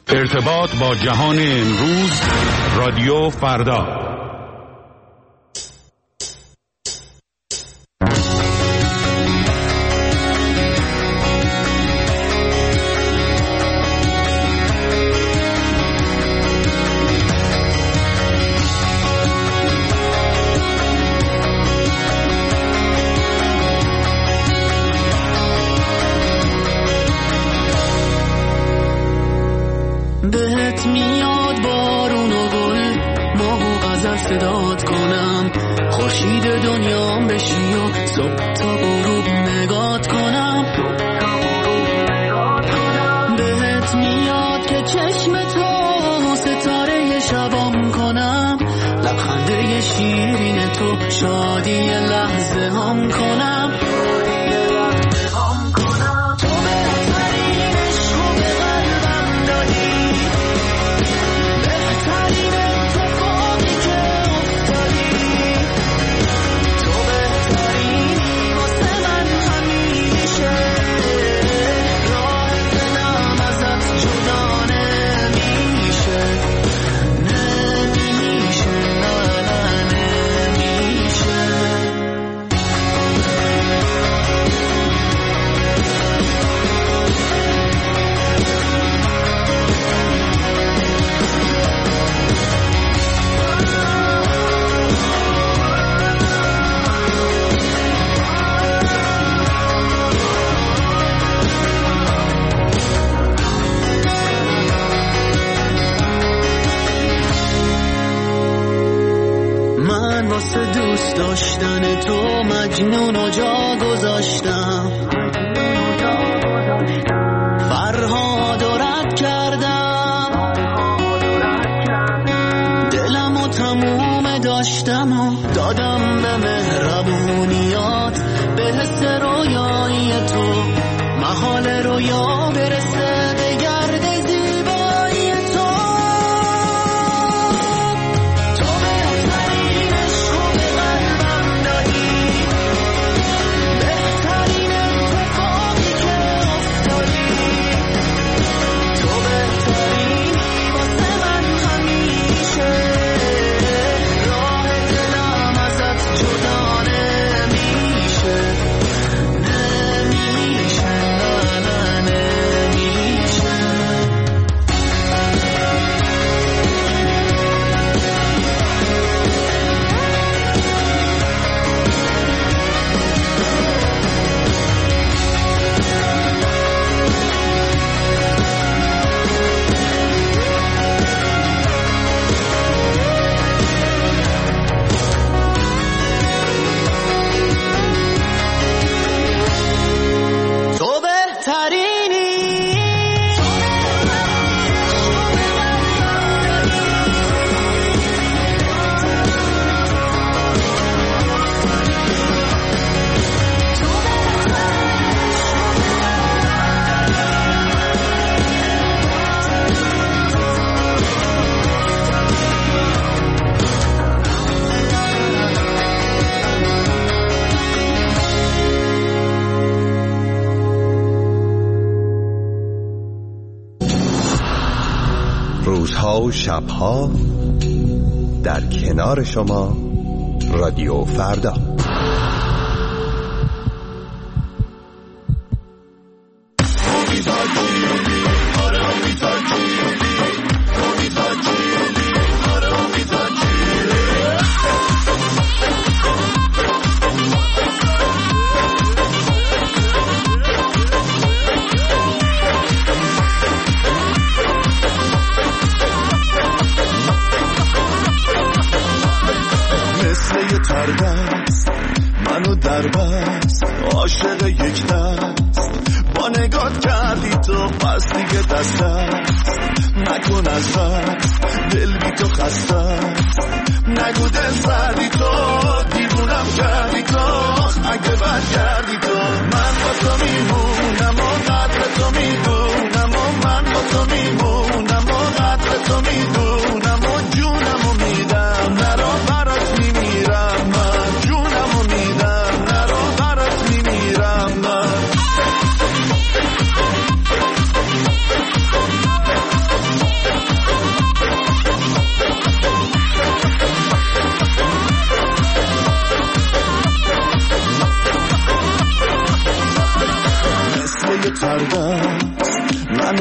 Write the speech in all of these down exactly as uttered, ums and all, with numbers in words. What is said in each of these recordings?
ارتباط با جهان امروز، رادیو فردا. صدات کنم، خورشید دنیام بشی و صبح تا غروب نگات کنم. بهت میاد که چشم تو ستاره شبام کنم، لبخنده شیرین تو شادی لحظه هم کنم. دوست داشتن تو مجنون و جا گذاشتم، فرهاد و رد کردم، دلم و تموم داشتم و دادم به مهربونیات، به حس رویایی تو محال رویا برسه به گرد زیبایی تو. روزها و شبها در کنار شما، رادیو فردا. منو در بست عاشق یک دست، با نگات کردی تو پس دیگه دست دست نکن از بس، دل بی تو خسته نگو دل زدی تو، دیوونم کردی تو، اگه بد کردی تو. من با تو میمونم و قدر تو میدونم و من با تو میمونم و قدر تو میدونم و جونم و میدم نرا برات میمیرم، من جونم و میدم نرا برات میمیرم. من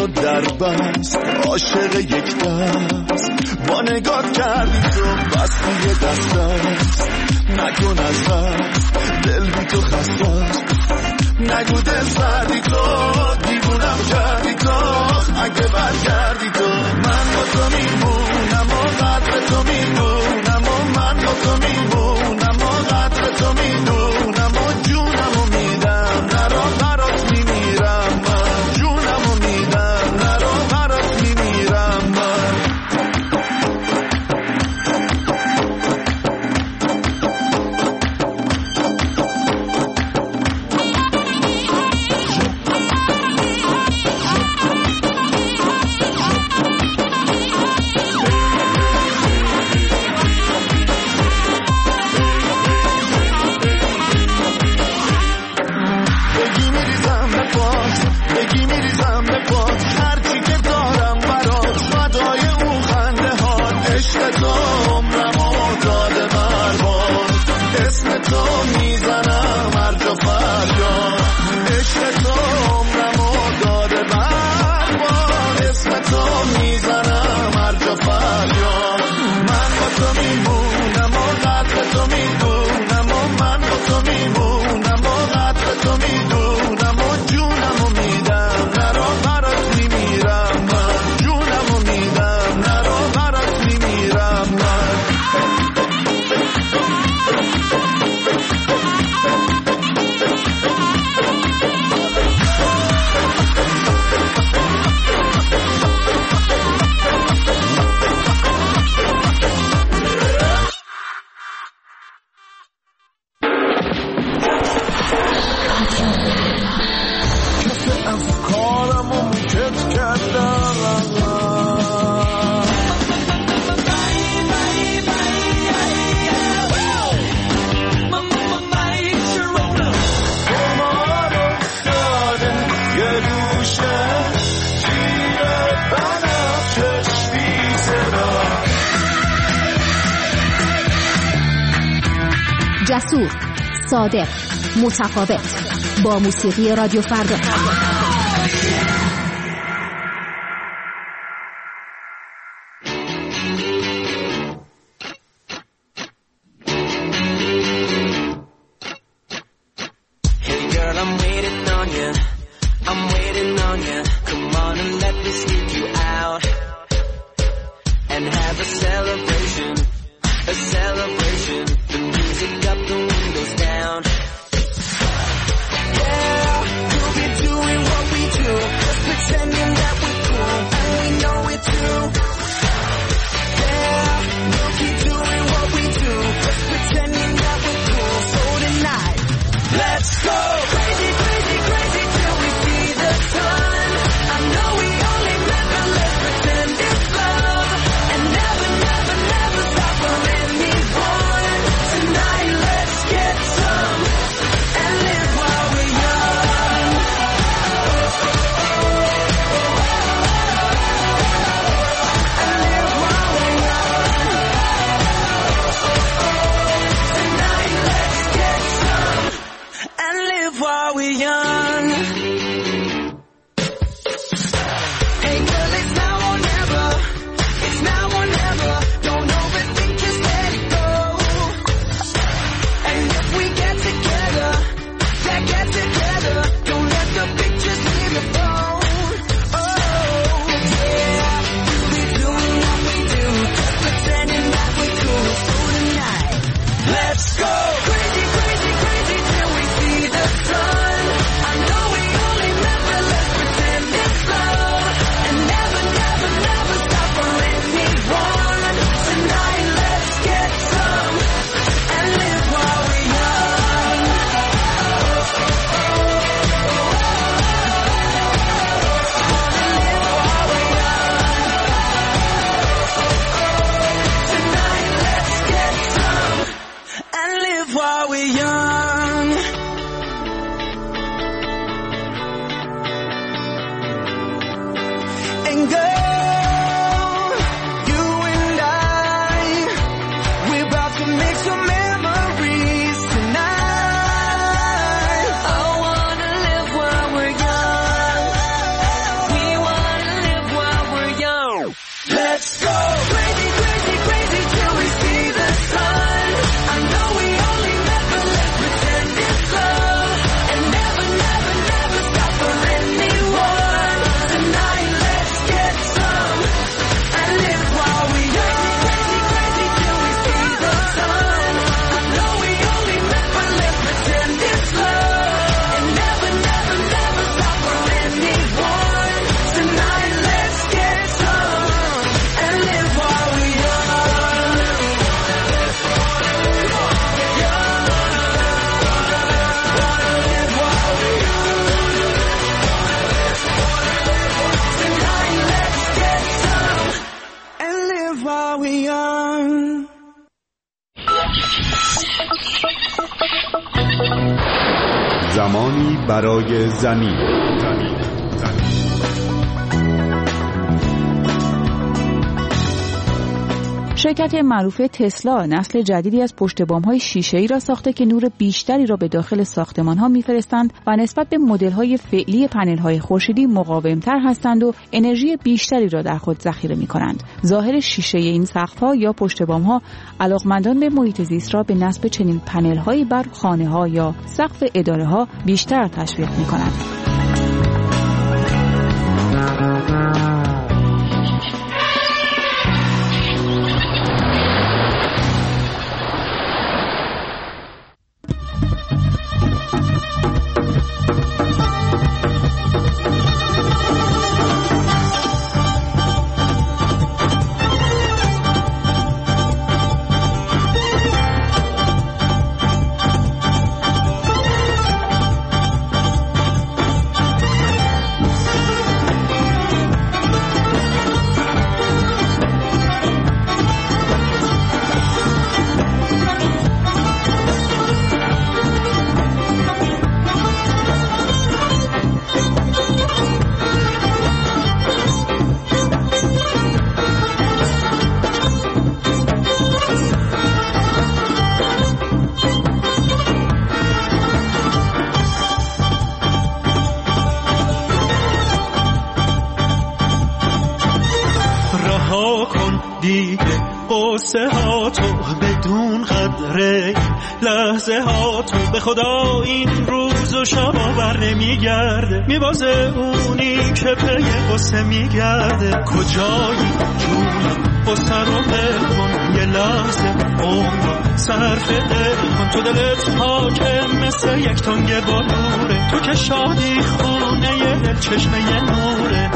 منو در بست عاشق یک دست با نگات کردی تو بستی دست است نکن از دست دل بی تو خسته است نگو دل زدی تو دیوونم کردی تو اگه برگردی تو من با تو میمونم و قدر تو میدونم و من با تو میمونم و قدر تو میدونم و جونم و میدم نرا برات میمیرم من جونم و میدم نرا برات میمیرم من جسور، صادق، متفاوت با موسیقی رادیو فردا. Crazy, crazy, crazy till we see the sun. I know we only met زمانی برای زمین. زمین. زمین. شرکت معروف تسلا نسل جدیدی از پشت بام‌های شیشه‌ای را ساخته که نور بیشتری را به داخل ساختمان‌ها می‌فرستند و نسبت به مدل‌های فعلی پنل‌های خورشیدی مقاوم‌تر هستند و انرژی بیشتری را در خود ذخیره می‌کنند. ظاهر شیشه‌ای این سقف‌ها یا پشت بام‌ها علاقمندان به محیط زیست را به نصب چنین پنل‌هایی بر خانه‌ها یا سقف اداره‌ها بیشتر تشویق می‌کند. قصه ها تو بدون قدره لحظه ها تو به خدا این روز و شب بر نمیگرده میبازه اونی که پی قصه میگرده کجایی جونم قصه رو بل کن یه لحظه عمر صرف دل کن تو دلت حاکم مثل یک تنگ بلوره تو که شادی خونه یه دل چشمه یه نوره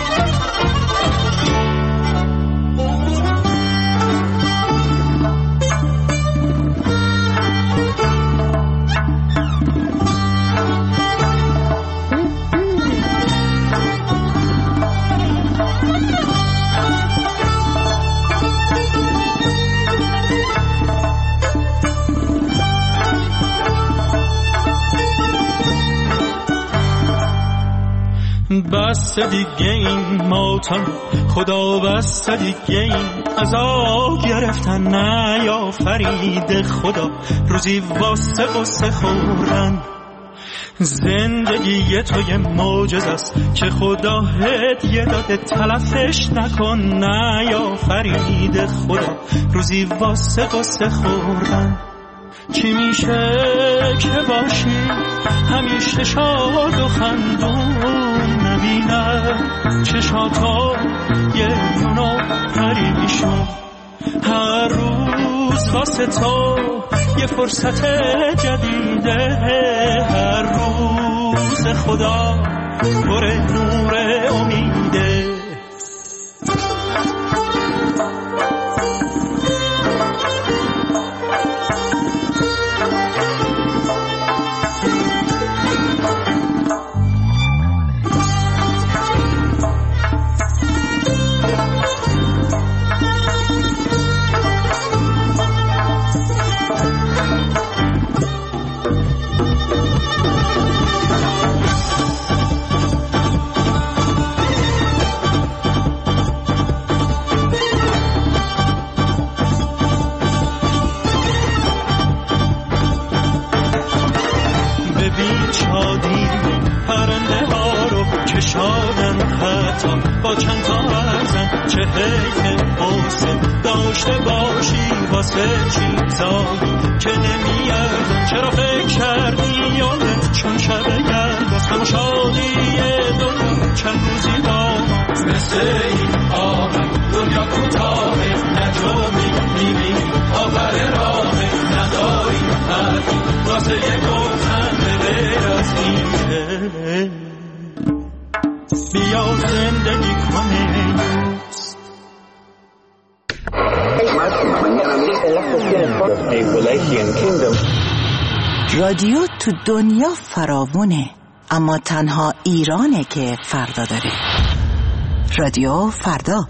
بس دیگه این ماتم خدا بس دیگه این عذاب گرفتن نه یا فرید خدا روزی واسه قصه خوردن زندگی توی معجزه است که خدا هدیه داده تلفش نکن نه یا فرید خدا روزی واسه قصه خوردن چی میشه که باشی همیشه شاد و خندون نبینه چشاتا یه یونو پریشون هر روز واسه تو یه فرصت جدیده هر روز خدا پر نور امیده با چند تا ارزن چه حیف قصه داشته باشی واسه چیزایی که نمیاردن چرا فکر کردی یادت چون شب گرد از همه شادی دنیا چند روزی داماز مثل این آمد دنیا کوتاهه نجومی میبینی آبر راهه نداری حرفی واسه یک گفتن به غیر از اینه بیا زندگی کنه رادیو تو دنیا فراوونه اما تنها ایرانه که فردا داره. رادیو فردا.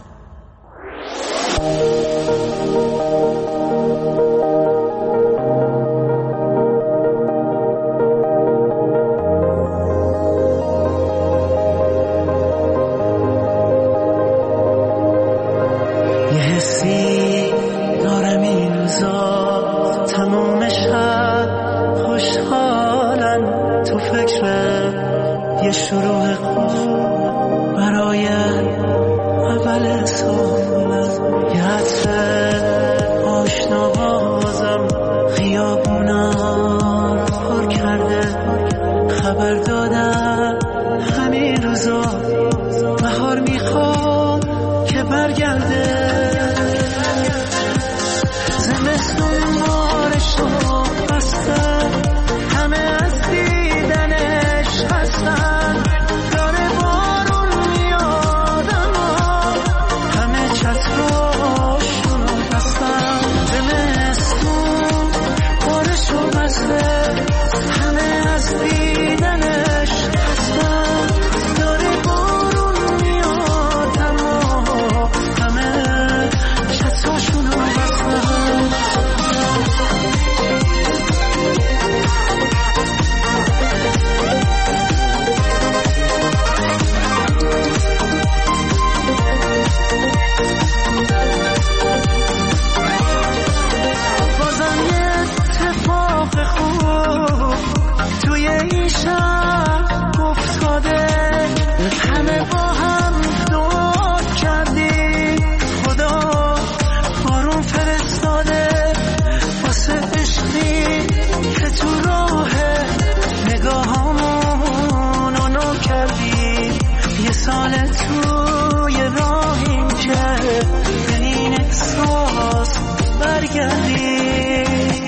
تو یه عطر آشنا بازم خیابونا پر کرده. خبر دادم همین روزا بهار میخواد که برگرده. زمستون بارشو بسته همه از دیدنش هستن. داره بارون میاد اما همه چتراشونو بستن. زمستون بارشو بسته همه از دیدنش هستن. داره بارون میاد اما همه چتراشونو بستن. بازم یه اتفاق خوب توی این شب افتاده. همه با هم دعا کردیم خدا بارون فرستاده. واسه عشقی که تو راه نگاهامونو نو کردیم. یه سال توی راهیم که به این احساس برگردیم.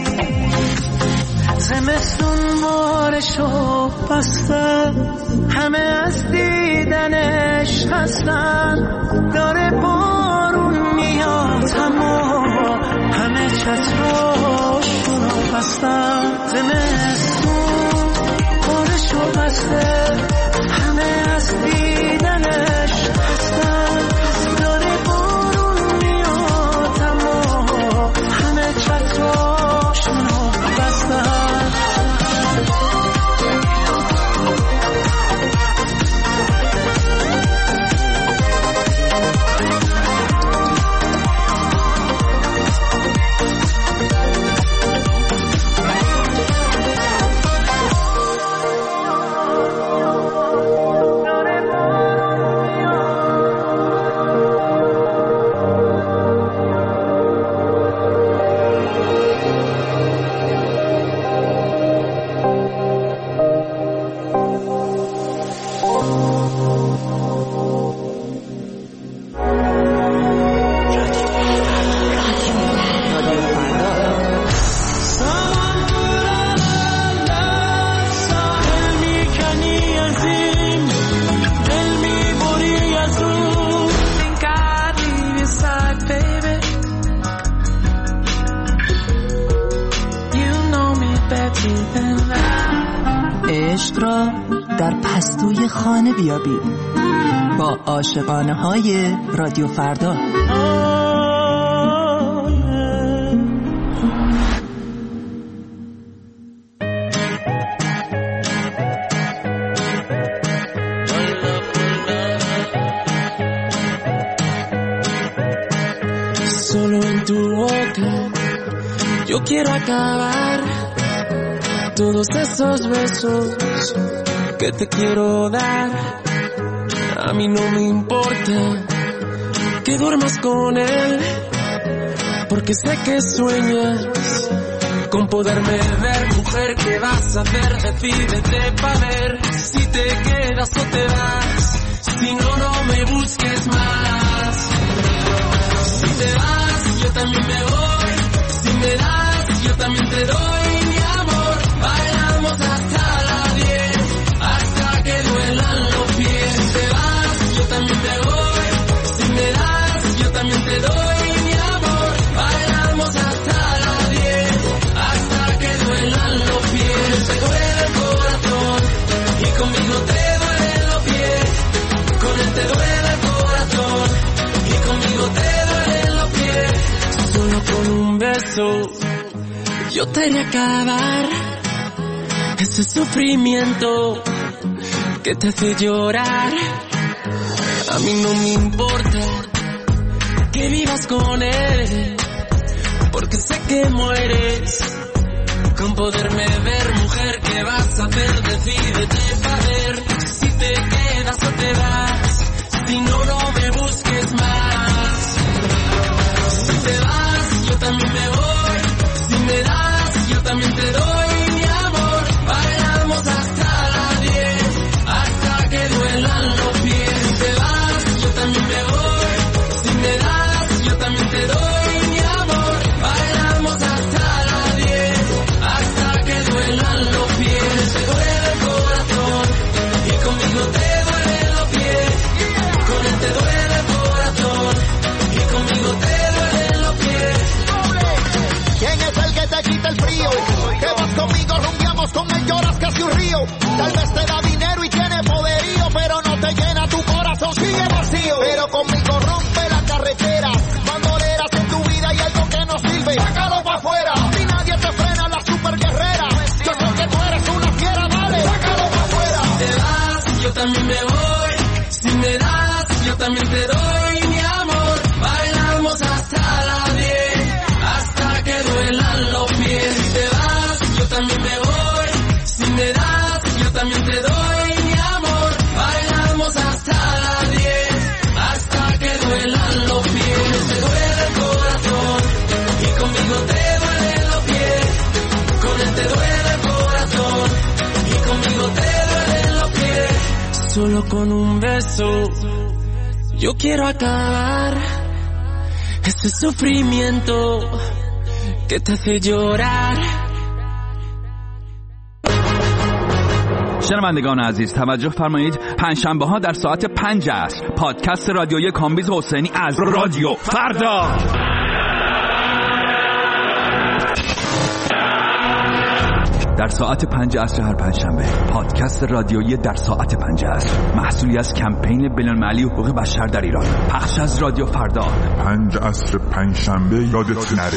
زمستون بارشو بسته همه از دیدنش هستن. داره بارون میاد اما همه چتراشونو بستن. زمستون بارشو بسته همه از دیدنش هستن. داره بارون میاد اما همه چتراشونو بستن. عشق را در پستوی خانه بیابید با عاشقانه های رادیو فردا. Solo en tu boca yo quiero acabar todos esos besos que te quiero dar. A mí no me importa que duermas con él, porque sé que sueñas con poderme ver. Mujer, ¿qué vas a hacer? Decídete pa' ver si te quedas o te vas. Si no, no me busques más. Si te vas, yo también me voy. Si me das, yo también te doy. Mi amor, bailamos hasta las diez, hasta que duelan los pies. Si te vas, yo también te voy. Si me das, yo también te doy. Mi amor, bailamos hasta las diez, hasta que duelan los pies. Te duele el corazón y conmigo te duelen los pies. Con él te duele el corazón y conmigo te duelen los pies. Solo con un beso yo te haré acabar ese sufrimiento que te hace llorar. A mí no me importa que vivas con él, porque sé que mueres con poderme ver. Mujer, ¿qué vas a hacer? Decídete pa' ver si te quedas o te vas. Si no, no me busques más. Tal vez te da dinero y tiene poderío, pero no te llena tu corazón, sigue vacío. Pero conmigo rompe la carretera, bandoleras en tu vida y algo que no sirve, sácalo pa' afuera. Si nadie te frena, la super guerrera, yo sé que tú eres una fiera, dale, sácalo pa' afuera. Si te vas, yo también me voy, si me das, yo también te doy, mi amor. Bailamos hasta las diez, hasta que duelan los pies. Si te vas, yo también me voy, si me das, yo también te doy, mi amor. Bailamos hasta las diez, hasta que duelan los pies. Con él te duele el corazón y conmigo te duelen los pies. Con él te duele el corazón y conmigo te duelen los pies. Solo con un beso yo quiero acabar ese sufrimiento que te hace llorar. شنوندگان عزیز توجه فرمایید، پنجشنبه ها در ساعت پنج است پادکست رادیویی کامبیز حسینی از رادیو فردا. در ساعت پنج عصر هر پنجشنبه پادکست رادیویی در ساعت پنج عصر، محصولی از کمپین بین‌المللی حقوق بشر در ایران، پخش از رادیو فردا. پنج عصر پنجشنبه یادت نره.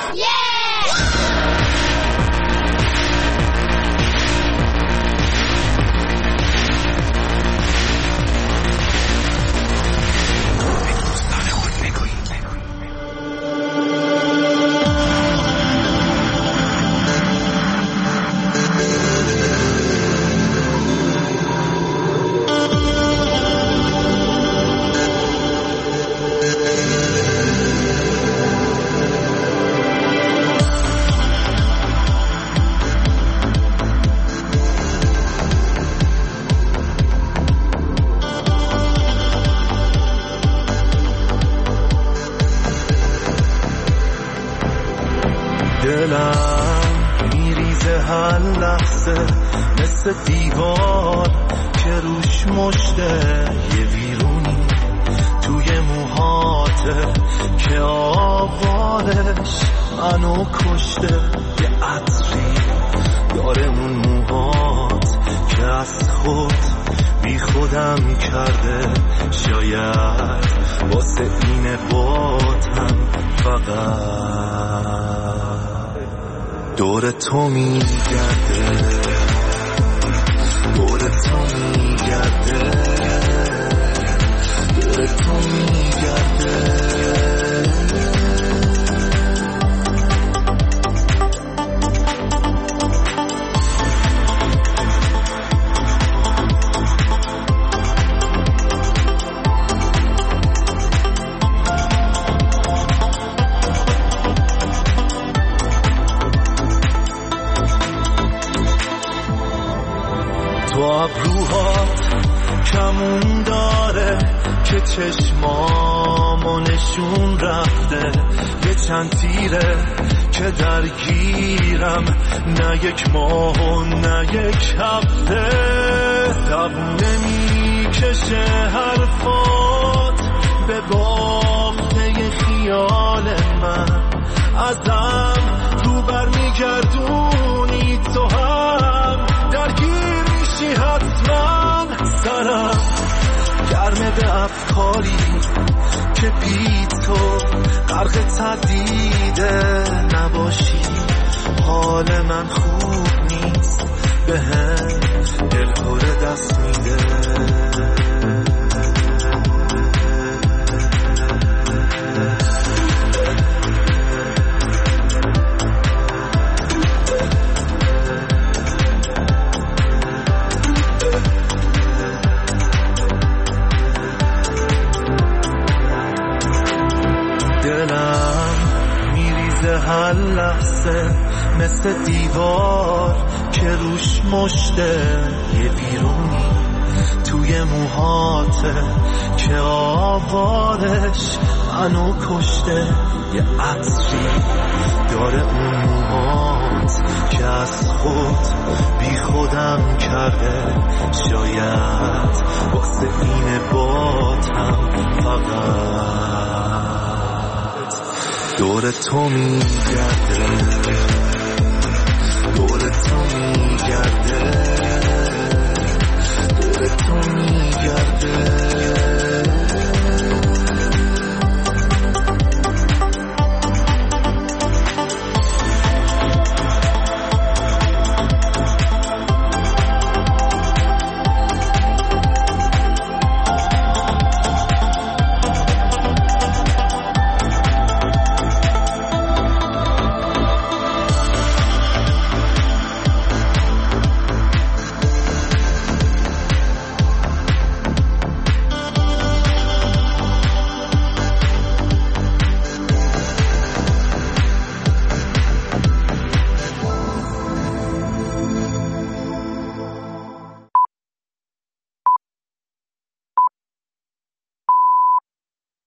دلم میریزه هر لحظه مثل دیوار که روش مشته یه ویرونی توی موهاته که آوارش منو کشته. یه عطری داره اون موهات که از خود بی خودم کرده، شاید واسه اینه باتم فقط دور تو میگرده، دور تو میگرده، دور تو میگرده. ابروهات کمون داره که چشمامو نشون رفته، یه چند تیره که درگیرم، نه یک ماه و نه یک هفته. دوونه میکشه حرفات به بافته خیال من، ازم رو بر میگردونی تو هم درگیر میشی حتما. سرم گرمه به افکاری که بی تو غرق تردیده نباشی. حال من خوب نیست، به هم دلهوره دست میده. دلم میریزه هر لحظه مثل دیوار که روش مشته یه بیرونی توی موهاته که آوارش منو کشته. یه عطری داره اون موهات که از خود بی خودم کرده، شاید واسه اینه باتم فقط دور تو میگرده، دور تو میگرده، تو میگرده